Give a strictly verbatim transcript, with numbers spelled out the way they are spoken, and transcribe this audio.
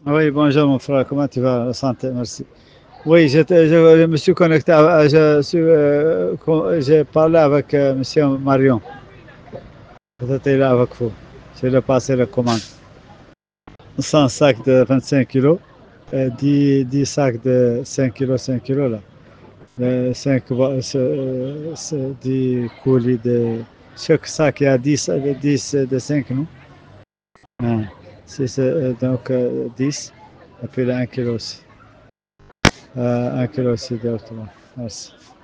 Oui, bonjour mon frère, comment tu vas? La santé, merci. Oui, j'étais- je, je me suis connecté, à- je suis, euh, co- j'ai parlé avec euh, Monsieur Marion. J'étais là avec vous. Je lui ai passé la commande. cent sacs de vingt-cinq kilos, euh, dix, dix sacs de cinq kilos, cinq kilos là. Euh, cinq, bo- ce- euh, ce- dix coulis de. Chaque sac, il y a dix, de dix de cinq, non? Ah, c'est, c'est, euh, donc euh, dix, et puis là, un kilo aussi. Euh, un kilo aussi directement. Merci.